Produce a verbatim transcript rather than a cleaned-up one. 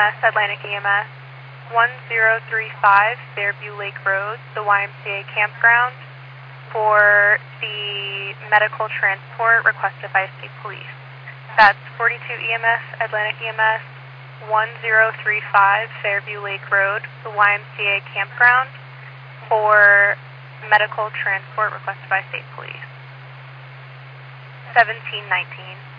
S, Atlantic E M S, one zero three five Fairview Lake Road, the Y M C A campground, for the medical transport requested by state police. That's forty-two E M S, Atlantic E M S, one zero three five Fairview Lake Road, the Y M C A campground, for medical transport requested by state police. seventeen nineteen.